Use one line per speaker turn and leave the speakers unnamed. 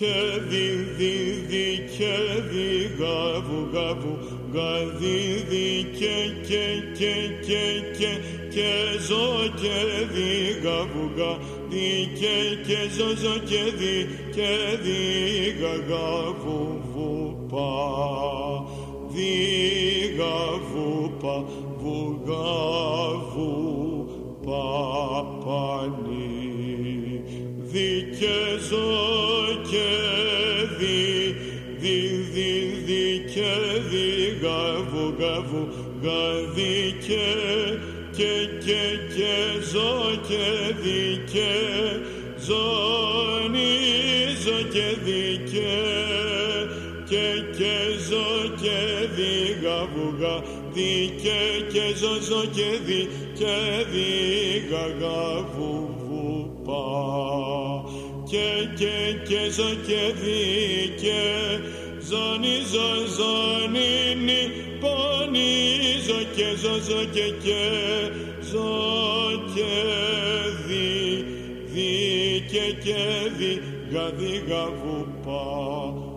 και δι και δι γαβου γαβου γαδι και ζω και δι γαβου γαδι και ζω και δι γαβου βου πα δι γαβου πα βου γαβου πα πανι δι και ζω και δι και δι γαβου γαβου γαδι και ζω και δι και ζω και δι και ζω και δι γαβου γαδι και ζω και δι γαβου βου πα και ζω και δι και ζωνι νι πονι ζω και ζω και ζω και δι και δι γαβου πα